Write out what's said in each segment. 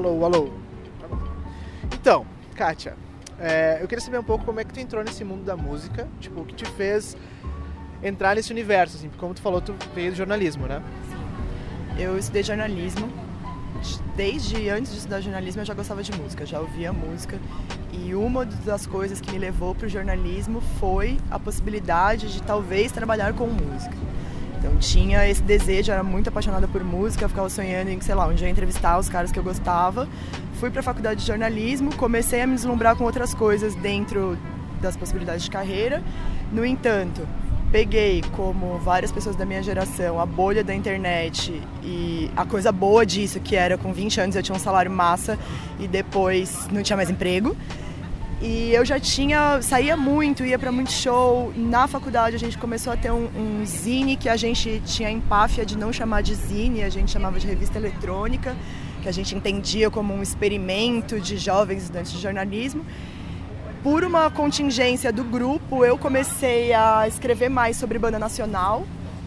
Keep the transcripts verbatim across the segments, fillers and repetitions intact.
Alô, alô. Então, Kátia, é, eu queria saber um pouco como é que tu entrou nesse mundo da música, tipo, o que te fez entrar nesse universo, assim, porque como tu falou, tu veio do jornalismo, né? Sim. Eu estudei jornalismo. Desde antes de estudar jornalismo eu já gostava de música, já ouvia música. E uma das coisas que me levou para o jornalismo foi a possibilidade de talvez trabalhar com música. Então tinha esse desejo, era muito apaixonada por música, ficava sonhando em, sei lá, um dia entrevistar os caras que eu gostava. Fui para a faculdade de jornalismo, comecei a me deslumbrar com outras coisas dentro das possibilidades de carreira. No entanto, peguei, como várias pessoas da minha geração, a bolha da internet e a coisa boa disso, que era com vinte anos eu tinha um salário massa e depois não tinha mais emprego. E eu já tinha, saía muito, ia para muito show. Na faculdade a gente começou a ter um, um zine que a gente tinha a empáfia de não chamar de zine, a gente chamava de revista eletrônica, que a gente entendia como um experimento de jovens estudantes de jornalismo. Por uma contingência do grupo, eu comecei a escrever mais sobre banda nacional.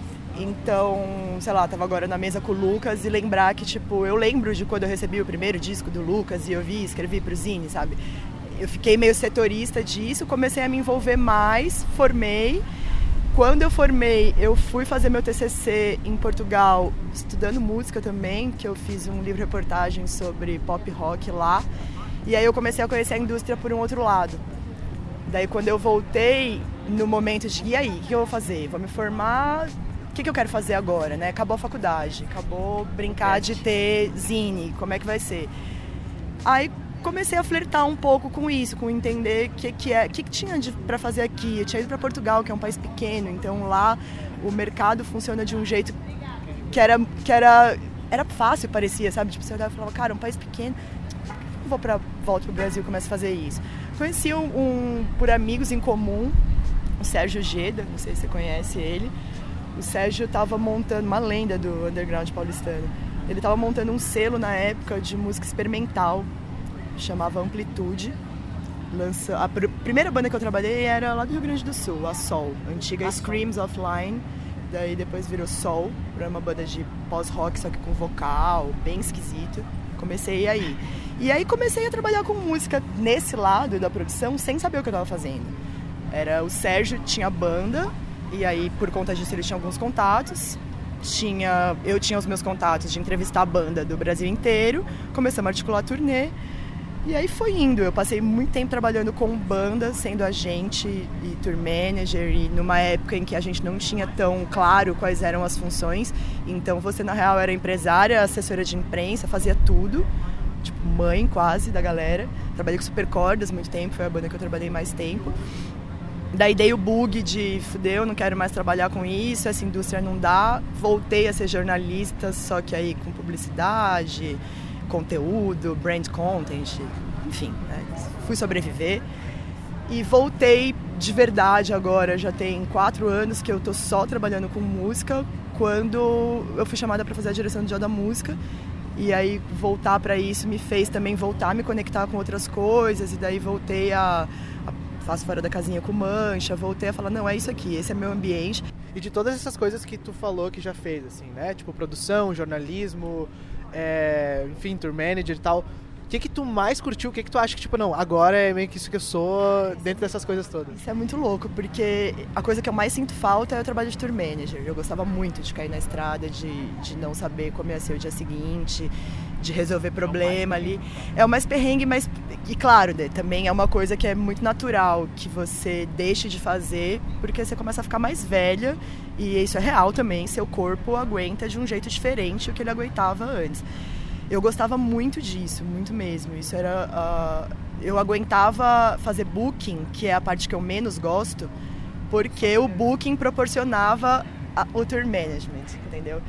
Então, sei lá, tava agora na mesa com o Lucas e lembrar que, tipo, eu lembro de quando eu recebi o primeiro disco do Lucas e eu vi, escrevi pro zine, sabe? Eu fiquei meio setorista disso, comecei a me envolver mais, formei. Quando eu formei, eu fui fazer meu T C C em Portugal, estudando música também, que eu fiz um livro-reportagem sobre pop rock lá. E aí eu comecei a conhecer a indústria por um outro lado. Daí quando eu voltei, no momento de, e aí, o que eu vou fazer? Vou me formar, o que eu quero fazer agora, né? Acabou a faculdade, acabou brincar de ter zine, como é que vai ser? Aí comecei a flertar um pouco com isso, com entender o que, que, é, que, que tinha para fazer aqui. Eu tinha ido para Portugal, que é um país pequeno, então lá o mercado funciona de um jeito que era, que era, era fácil, parecia, sabe? Tipo, você olhava e falava, cara, um país pequeno, eu vou para volta pro Brasil e começo a fazer isso. Conheci um, um, por amigos em comum, o Sérgio Geda, não sei se você conhece ele. O Sérgio estava montando, uma lenda do underground paulistano, ele estava montando um selo na época de música experimental, chamava Amplitude. Lança... A pr- primeira banda que eu trabalhei era lá do Rio Grande do Sul, a Sol, a antiga a Screams Sol. Offline, daí depois virou Sol, era uma banda de pós-rock, só que com vocal, bem esquisito. Comecei aí. E aí comecei a trabalhar com música nesse lado da produção, sem saber o que eu estava fazendo. Era o Sérgio, tinha banda, e aí por conta disso ele tinha alguns contatos. Tinha, eu tinha os meus contatos de entrevistar a banda do Brasil inteiro, começamos a articular a turnê. E aí foi indo, eu passei muito tempo trabalhando com banda, sendo agente e tour manager, e numa época em que a gente não tinha tão claro quais eram as funções, então você na real era empresária, assessora de imprensa, fazia tudo, tipo mãe quase da galera. Trabalhei com Supercordas muito tempo, foi a banda que eu trabalhei mais tempo. Daí dei o bug de fudeu, não quero mais trabalhar com isso, essa indústria não dá. Voltei a ser jornalista, só que aí com publicidade, conteúdo, brand content, enfim, né? Fui sobreviver e voltei de verdade agora, já tem quatro anos que eu tô só trabalhando com música, quando eu fui chamada para fazer a direção de Dia da Música, e aí voltar para isso me fez também voltar a me conectar com outras coisas, e daí voltei a, a faço fora da casinha com mancha, voltei a falar, não, é isso aqui, esse é meu ambiente. E de todas essas coisas que tu falou que já fez, assim, né, tipo produção, jornalismo, É, enfim, tour manager e tal, o que que tu mais curtiu? O que que tu acha que, tipo, não, agora é meio que isso que eu sou dentro dessas coisas todas? Isso é muito louco, porque a coisa que eu mais sinto falta é o trabalho de tour manager. Eu gostava muito de cair na estrada, de, de não saber como ia ser o dia seguinte, de resolver problema ali. É o mais perrengue, mas, e claro, né, também é uma coisa que é muito natural, que você deixe de fazer, porque você começa a ficar mais velha, e isso é real também, seu corpo aguenta de um jeito diferente o que ele aguentava antes. Eu gostava muito disso, muito mesmo. Isso era, uh, eu aguentava fazer booking, que é a parte que eu menos gosto, porque o booking proporcionava a, o tour management, entendeu?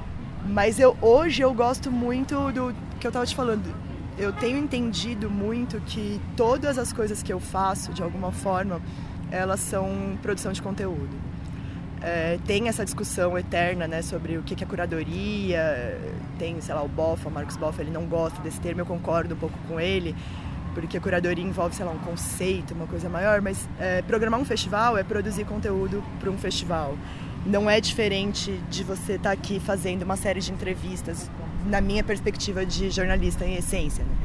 Mas eu, hoje eu gosto muito do que eu estava te falando. Eu tenho entendido muito que todas as coisas que eu faço, de alguma forma, elas são produção de conteúdo. É, tem essa discussão eterna, né, sobre o que é curadoria. Tem, sei lá, o Boff, o Marcos Boff, ele não gosta desse termo, eu concordo um pouco com ele, porque a curadoria envolve, sei lá, um conceito, uma coisa maior, mas é, programar um festival é produzir conteúdo para um festival. Não é diferente de você estar aqui fazendo uma série de entrevistas na minha perspectiva de jornalista em essência, né?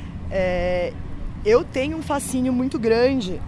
É, eu tenho um fascínio muito grande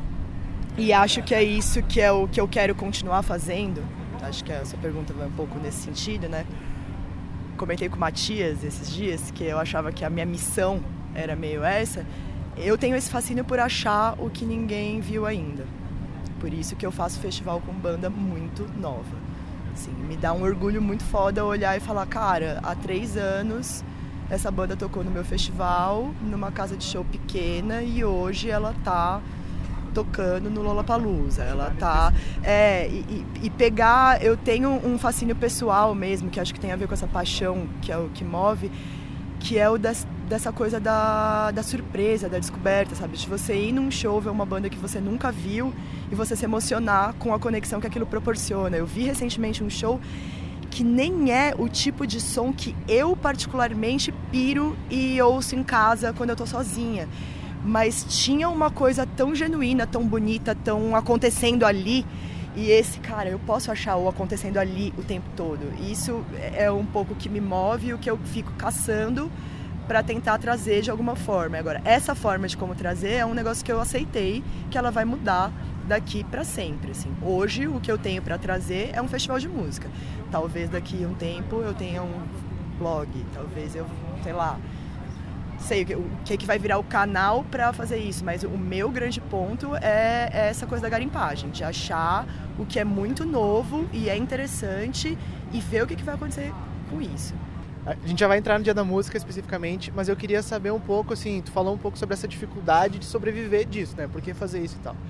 e acho que é isso que é o que eu quero continuar fazendo. Acho que essa pergunta vai um pouco nesse sentido, né? Comentei com o Matias esses dias que eu achava que a minha missão era meio essa. Eu tenho esse fascínio por achar o que ninguém viu ainda. Por isso que eu faço festival com banda muito nova. Assim, me dá um orgulho muito foda olhar e falar, cara, há três anos essa banda tocou no meu festival, numa casa de show pequena, e hoje ela tá tocando no Lollapalooza. Ela tá... É, e, e pegar... Eu tenho um fascínio pessoal mesmo, que acho que tem a ver com essa paixão que é o que move, que é o das, dessa coisa da, da surpresa, da descoberta, sabe? De você ir num show, ver uma banda que você nunca viu e você se emocionar com a conexão que aquilo proporciona. Eu vi recentemente um show que nem é o tipo de som que eu particularmente piro e ouço em casa quando eu tô sozinha. Mas tinha uma coisa tão genuína, tão bonita, tão acontecendo ali. E esse, cara, eu posso achar o acontecendo ali o tempo todo. Isso é um pouco o que me move, o que eu fico caçando para tentar trazer de alguma forma. Agora, essa forma de como trazer é um negócio que eu aceitei, que ela vai mudar daqui para sempre. Assim. Hoje, o que eu tenho para trazer é um festival de música. Talvez daqui a um tempo eu tenha um blog, talvez eu, sei lá, sei o que, o que vai virar o canal para fazer isso, mas o meu grande ponto é, é essa coisa da garimpagem, de achar o que é muito novo e é interessante e ver o que, que vai acontecer com isso. A gente já vai entrar no Dia da Música especificamente, mas eu queria saber um pouco, assim, tu falou um pouco sobre essa dificuldade de sobreviver disso, né? Por que fazer isso e tal.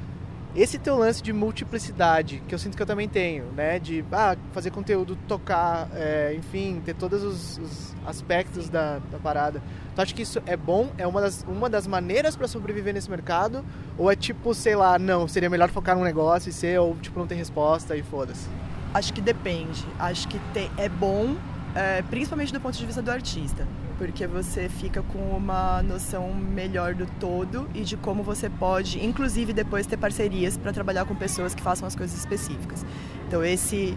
Esse teu lance de multiplicidade, que eu sinto que eu também tenho, né? De ah, fazer conteúdo, tocar, é, enfim, ter todos os, os aspectos da, da parada. Tu acha que isso é bom? É uma das, uma das maneiras para sobreviver nesse mercado? Ou é tipo, sei lá, não, seria melhor focar num negócio e ser, ou tipo, não tem resposta e foda-se? Acho que depende. Acho que tem, é bom, é, principalmente do ponto de vista do artista. Porque você fica com uma noção melhor do todo e de como você pode, inclusive depois, ter parcerias para trabalhar com pessoas que façam as coisas específicas. Então esse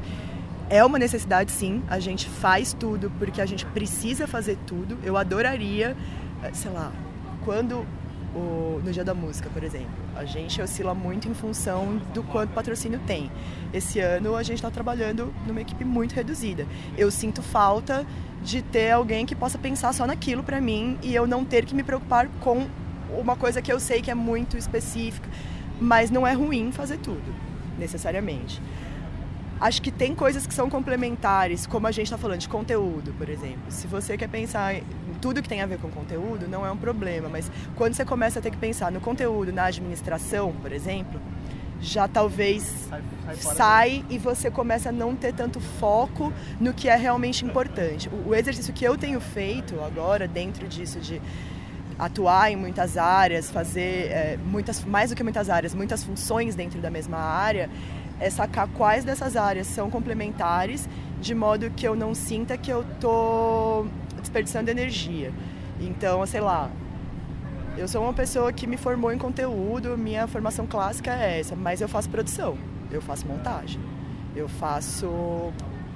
é uma necessidade, sim. A gente faz tudo porque a gente precisa fazer tudo. Eu adoraria, sei lá, quando o, no Dia da Música, por exemplo, a gente oscila muito em função do quanto patrocínio tem. Esse ano a gente está trabalhando numa equipe muito reduzida. Eu sinto falta de ter alguém que possa pensar só naquilo para mim e eu não ter que me preocupar com uma coisa que eu sei que é muito específica, mas não é ruim fazer tudo, necessariamente. Acho que tem coisas que são complementares, como a gente está falando de conteúdo, por exemplo. Se você quer pensar em tudo que tem a ver com conteúdo, não é um problema, mas quando você começa a ter que pensar no conteúdo, na administração, por exemplo, já talvez sai, sai, sai e você começa a não ter tanto foco no que é realmente importante. O, o exercício que eu tenho feito agora, dentro disso de atuar em muitas áreas, fazer é, muitas, mais do que muitas áreas, muitas funções dentro da mesma área, é sacar quais dessas áreas são complementares, de modo que eu não sinta que eu estou desperdiçando energia. Então, sei lá, eu sou uma pessoa que me formou em conteúdo, minha formação clássica é essa, mas eu faço produção, eu faço montagem, eu faço,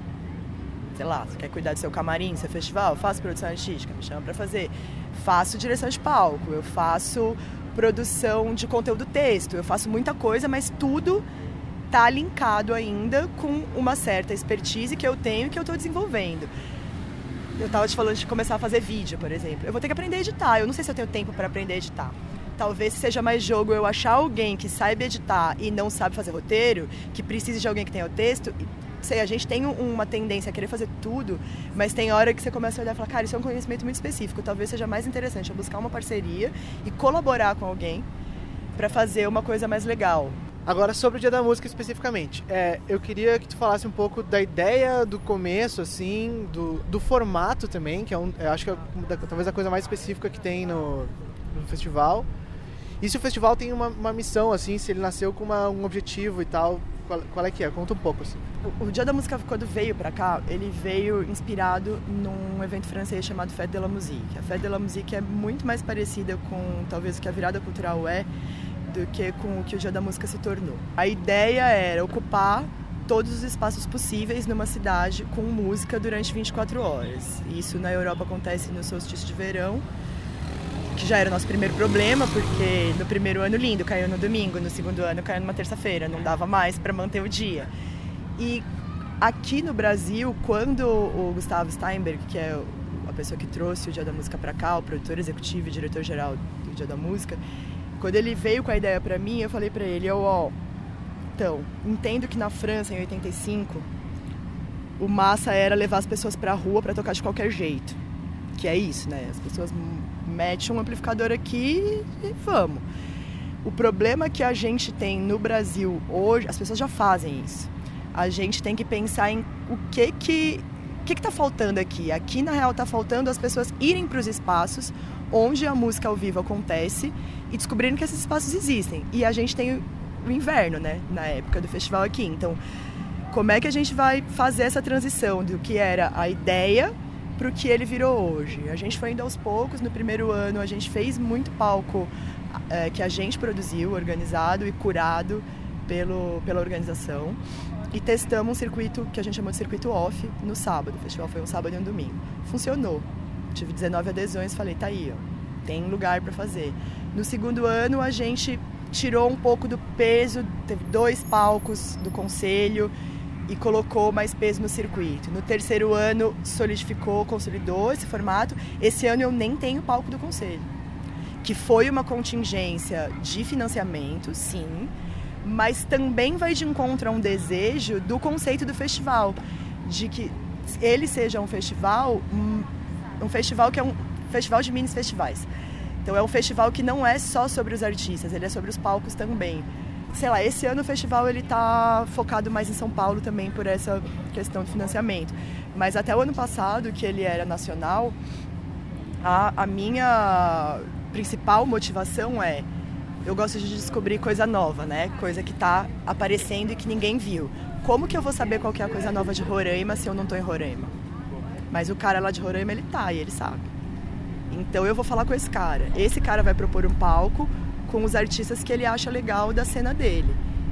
sei lá, você quer cuidar do seu camarim, do seu festival, eu faço produção artística, me chama pra fazer, faço direção de palco, eu faço produção de conteúdo texto, eu faço muita coisa, mas tudo tá linkado ainda com uma certa expertise que eu tenho e que eu tô desenvolvendo. Eu estava te falando de começar a fazer vídeo, por exemplo. Eu vou ter que aprender a editar. Eu não sei se eu tenho tempo para aprender a editar. Talvez seja mais jogo eu achar alguém que saiba editar e não sabe fazer roteiro, que precise de alguém que tenha o texto. Sei, a gente tem uma tendência a querer fazer tudo, mas tem hora que você começa a olhar e falar, cara, isso é um conhecimento muito específico. Talvez seja mais interessante eu buscar uma parceria e colaborar com alguém para fazer uma coisa mais legal. Agora, sobre o Dia da Música especificamente, é, eu queria que tu falasse um pouco da ideia do começo, assim, do, do formato também, que é um, eu acho que é da, talvez a coisa mais específica que tem no, no festival. E se o festival tem uma, uma missão, assim, se ele nasceu com uma, um objetivo e tal, qual, qual é que é? Conta um pouco, assim. O, o Dia da Música, quando veio pra cá, ele veio inspirado num evento francês chamado Fête de la Musique. A Fête de la Musique é muito mais parecida com, talvez, o que a virada cultural é, do que com o que o Dia da Música se tornou. A ideia era ocupar todos os espaços possíveis numa cidade com música durante vinte e quatro horas. Isso na Europa acontece no solstício de verão, que já era o nosso primeiro problema, porque no primeiro ano lindo, caiu no domingo, no segundo ano caiu numa terça-feira, não dava mais para manter o dia. E aqui no Brasil, quando o Gustavo Steinberg, que é a pessoa que trouxe o Dia da Música para cá, o produtor executivo e diretor-geral do Dia da Música, quando ele veio com a ideia para mim, eu falei para ele, ó, oh, então, entendo que na França, em oitenta e cinco, o massa era levar as pessoas para a rua para tocar de qualquer jeito, que é isso, né? As pessoas mete um amplificador aqui e vamos. O problema que a gente tem no Brasil hoje, as pessoas já fazem isso. A gente tem que pensar em o que que o que que tá faltando aqui. Aqui, na real, tá faltando as pessoas irem para os espaços onde a música ao vivo acontece e descobrirem que esses espaços existem. E a gente tem o inverno, né, na época do festival aqui. Então, como é que a gente vai fazer essa transição do que era a ideia para o que ele virou hoje? A gente foi indo aos poucos. No primeiro ano a gente fez muito palco é, que a gente produziu, organizado e curado pelo, pela organização, e testamos um circuito que a gente chamou de circuito off no sábado. O festival foi um sábado e um domingo. Funcionou. Tive dezenove adesões, falei, tá aí, ó, tem lugar para fazer. No segundo ano a gente tirou um pouco do peso, teve dois palcos do conselho e colocou mais peso no circuito. No terceiro ano, solidificou, consolidou esse formato. Esse ano eu nem tenho palco do conselho, que foi uma contingência de financiamento, sim, mas também vai de encontro a um desejo do conceito do festival, de que ele seja um festival, um, um festival que é um festival de mini festivais. Então é um festival que não é só sobre os artistas, ele é sobre os palcos também. Sei lá, esse ano o festival ele tá focado mais em São Paulo também por essa questão de financiamento. Mas até o ano passado, que ele era nacional, a, a minha principal motivação é, eu gosto de descobrir coisa nova, né? Coisa que tá aparecendo e que ninguém viu. Como que eu vou saber qual que é a coisa nova de Roraima se eu não tô em Roraima? Mas o cara lá de Roraima, ele tá e ele sabe. Então eu vou falar com esse cara. Esse cara vai propor um palco com os artistas que ele acha legal da cena dele.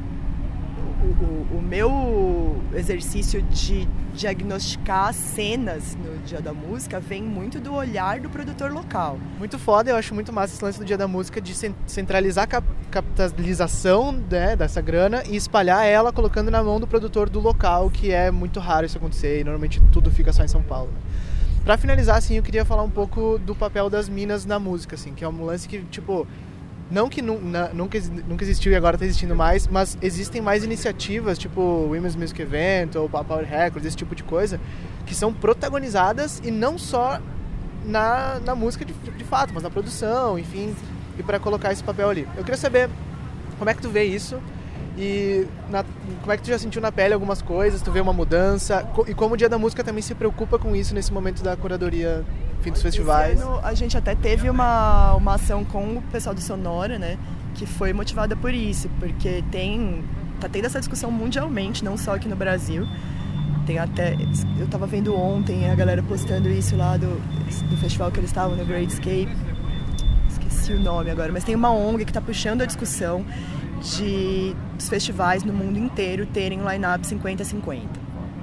O, o, o meu exercício de diagnosticar cenas no Dia da Música vem muito do olhar do produtor local. Muito foda, eu acho muito massa esse lance do Dia da Música de centralizar a cap- capitalização, né, dessa grana e espalhar ela colocando na mão do produtor do local, que é muito raro isso acontecer e normalmente tudo fica só em São Paulo. Né? Pra finalizar, assim, eu queria falar um pouco do papel das minas na música, assim, que é um lance que, tipo, não que nu- na, nunca, nunca existiu e agora tá existindo mais, mas existem mais iniciativas, tipo Women's Music Event ou Power Records, esse tipo de coisa, que são protagonizadas e não só na, na música de, de fato, mas na produção, enfim, e pra colocar esse papel ali. Eu queria saber como é que tu vê isso e na, como é que tu já sentiu na pele algumas coisas, tu vê uma mudança, co- e como o Dia da Música também se preocupa com isso nesse momento da curadoria, enfim, dos festivais. Esse ano a gente até teve uma, uma ação com o pessoal do Sonora, né, que foi motivada por isso, porque tem, tá tendo essa discussão mundialmente, não só aqui no Brasil. Tem até, eu tava vendo ontem a galera postando isso lá do, do festival que eles estavam, no Great Escape, esqueci o nome agora, mas tem uma O N G que tá puxando a discussão de dos festivais no mundo inteiro terem um line-up cinquenta a cinquenta.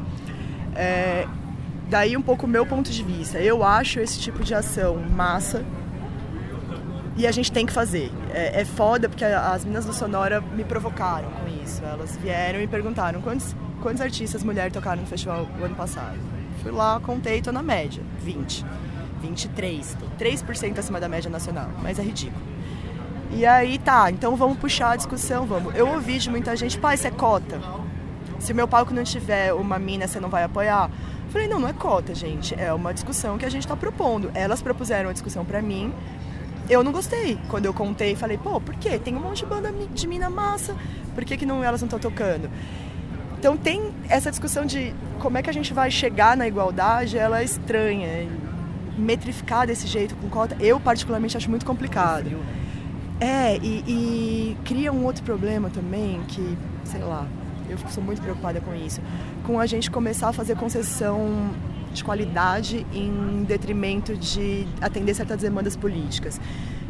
É, daí um pouco o meu ponto de vista. Eu acho esse tipo de ação massa e a gente tem que fazer. É, é foda porque as meninas do Sonora me provocaram com isso. Elas vieram e perguntaram quantos, quantos artistas mulheres tocaram no festival o ano passado. Fui lá, contei, tô na média, vinte, vinte e três, tô três por cento acima da média nacional, mas é ridículo. E aí, tá, então vamos puxar a discussão, vamos. Eu ouvi de muita gente, pá, isso é cota. Se o meu palco não tiver uma mina, você não vai apoiar? Eu falei, não, não é cota, gente. É uma discussão que a gente tá propondo. Elas propuseram a discussão pra mim. Eu não gostei. Quando eu contei, falei, pô, por quê? Tem um monte de banda de mina massa. Por que, que não, elas não estão tocando? Então tem essa discussão de como é que a gente vai chegar na igualdade, ela é estranha. Metrificar desse jeito com cota, eu particularmente acho muito complicado. É, e, e cria um outro problema também, que, sei lá, eu sou muito preocupada com isso, com a gente começar a fazer concessão de qualidade em detrimento de atender certas demandas políticas.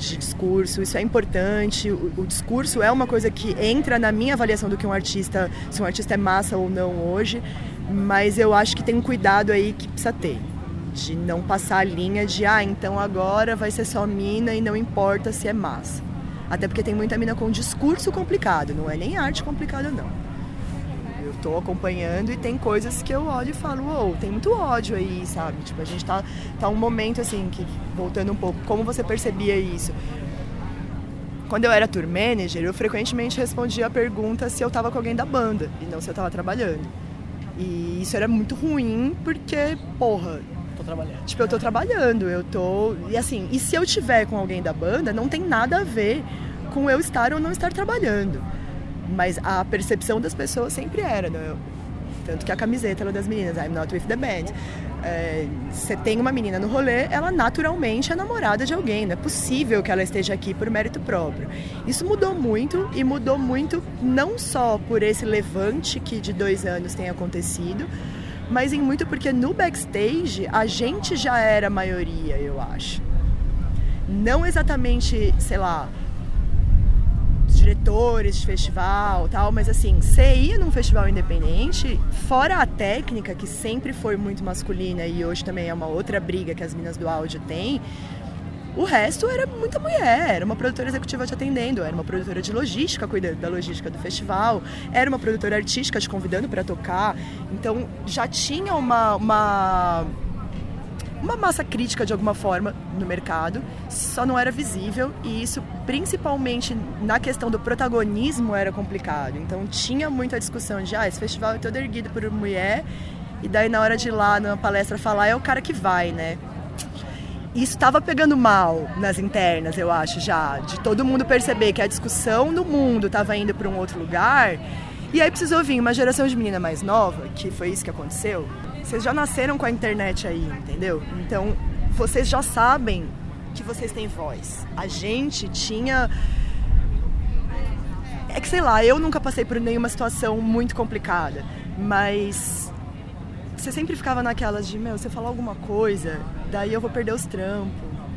de discurso, isso é importante, o, o discurso é uma coisa que entra na minha avaliação do que um artista, se um artista é massa ou não hoje, mas eu acho que tem um cuidado aí que precisa ter, de não passar a linha de, ah, então agora vai ser só mina e não importa se é massa. Até porque tem muita mina com discurso complicado, não é nem arte complicada não. Eu tô acompanhando e tem coisas que eu olho e falo, uou, tem muito ódio aí, sabe? Tipo, a gente tá, tá um momento assim, que, voltando um pouco, como você percebia isso? Quando eu era tour manager, eu frequentemente respondia a pergunta se eu tava com alguém da banda e não se eu tava trabalhando. E isso era muito ruim porque, porra, tô trabalhando. Tipo, eu tô trabalhando, eu tô... E assim, e se eu tiver com alguém da banda, não tem nada a ver com eu estar ou não estar trabalhando. Mas a percepção das pessoas sempre era, né? Tanto que a camiseta era das meninas, I'm not with the band. Você é, tem uma menina no rolê, ela naturalmente é namorada de alguém. Não é possível que ela esteja aqui por mérito próprio. Isso mudou muito, e mudou muito não só por esse levante que de dois anos tem acontecido, mas em muito porque no backstage a gente já era a maioria, eu acho. Não exatamente, sei lá, diretores de festival, tal, mas assim, você ia num festival independente, fora a técnica, que sempre foi muito masculina e hoje também é uma outra briga que as meninas do áudio têm, o resto era muita mulher, era uma produtora executiva te atendendo, era uma produtora de logística cuidando da logística do festival, era uma produtora artística te convidando para tocar, então já tinha uma... uma uma massa crítica de alguma forma no mercado, só não era visível, e isso principalmente na questão do protagonismo era complicado. Então tinha muita discussão de, ah, esse festival é todo erguido por mulher, e daí na hora de ir lá na palestra falar é o cara que vai, né? Isso estava pegando mal nas internas, eu acho, já, de todo mundo perceber que a discussão no mundo estava indo para um outro lugar, e aí precisou vir uma geração de menina mais nova, que foi isso que aconteceu. Vocês já nasceram com a internet aí, entendeu? Então, vocês já sabem que vocês têm voz. A gente tinha... É que, sei lá, eu nunca passei por nenhuma situação muito complicada, mas você sempre ficava naquelas de, meu, se eu falar alguma coisa, daí eu vou perder os trampos,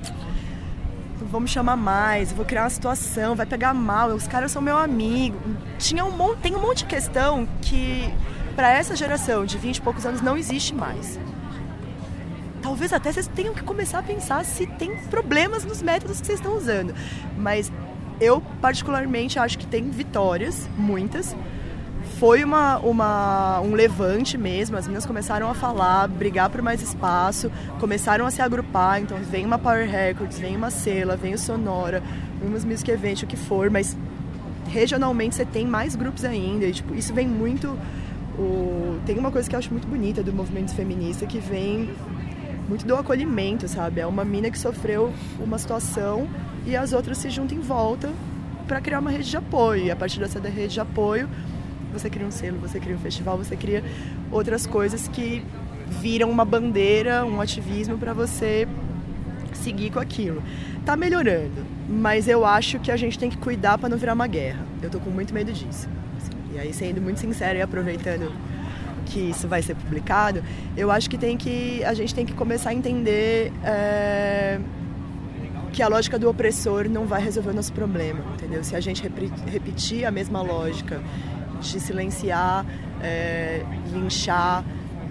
vou me chamar mais, eu vou criar uma situação, vai pegar mal, os caras são meu amigo. Tinha um monte, tem um monte de questão que... para essa geração de vinte e poucos anos não existe mais. Talvez até vocês tenham que começar a pensar se tem problemas nos métodos que vocês estão usando. Mas eu, particularmente, acho que tem vitórias, muitas. Foi uma, uma, um levante mesmo, as meninas começaram a falar, brigar por mais espaço, começaram a se agrupar, então vem uma Power Records, vem uma Sela, vem o Sonora, vem umas Music Event, o que for, mas regionalmente você tem mais grupos ainda, e, tipo, isso vem muito... O... Tem uma coisa que eu acho muito bonita do movimento feminista que vem muito do acolhimento, sabe? É uma mina que sofreu uma situação e as outras se juntam em volta para criar uma rede de apoio. E a partir dessa rede de apoio, você cria um selo, você cria um festival, você cria outras coisas que viram uma bandeira, um ativismo para você seguir com aquilo. Tá melhorando, mas eu acho que a gente tem que cuidar para não virar uma guerra. Eu tô com muito medo disso. E aí, sendo muito sincero e aproveitando que isso vai ser publicado, eu acho que, tem que a gente tem que começar a entender é, que a lógica do opressor não vai resolver o nosso problema, entendeu? Se a gente repetir a mesma lógica de silenciar, é, linchar,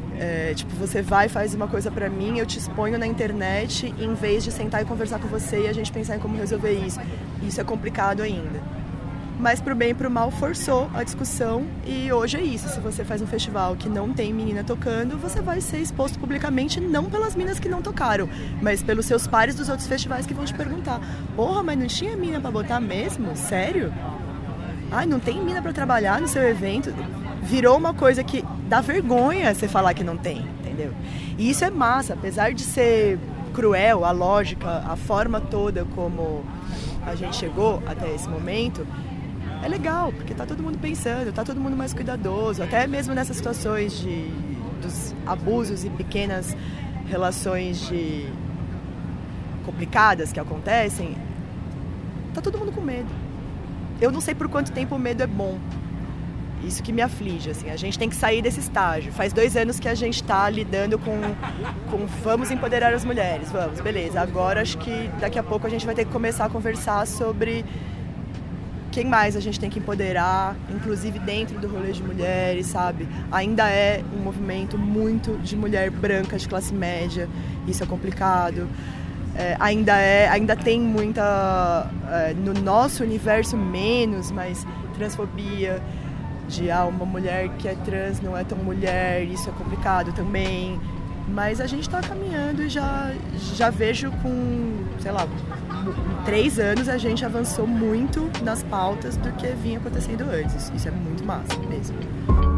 é, tipo, você vai e faz uma coisa pra mim, eu te exponho na internet, em vez de sentar e conversar com você e a gente pensar em como resolver isso. Isso é complicado ainda. Mas pro bem e pro mal forçou a discussão e hoje é isso, se você faz um festival que não tem menina tocando, você vai ser exposto publicamente não pelas meninas que não tocaram, mas pelos seus pares dos outros festivais que vão te perguntar, porra, mas não tinha mina pra botar mesmo? Sério? Ai, não tem mina pra trabalhar no seu evento? Virou uma coisa que dá vergonha você falar que não tem, entendeu? E isso é massa, apesar de ser cruel, a lógica, a forma toda como a gente chegou até esse momento, é legal, porque tá todo mundo pensando, tá todo mundo mais cuidadoso, até mesmo nessas situações de, dos abusos e pequenas relações de complicadas que acontecem, tá todo mundo com medo. Eu não sei por quanto tempo o medo é bom. isso que me aflige, assim, a gente tem que sair desse estágio. Faz dois anos que a gente está lidando com, com vamos empoderar as mulheres, vamos, beleza. Agora acho que daqui a pouco a gente vai ter que começar a conversar sobre quem mais a gente tem que empoderar, inclusive dentro do rolê de mulheres, sabe? Ainda é um movimento muito de mulher branca, de classe média, isso é complicado. É, ainda, é, ainda tem muita, é, no nosso universo menos, mas transfobia, de ah, uma mulher que é trans não é tão mulher, isso é complicado também. Mas a gente está caminhando e já, já vejo com, sei lá, em três anos a gente avançou muito nas pautas do que vinha acontecendo antes. Isso é muito massa mesmo.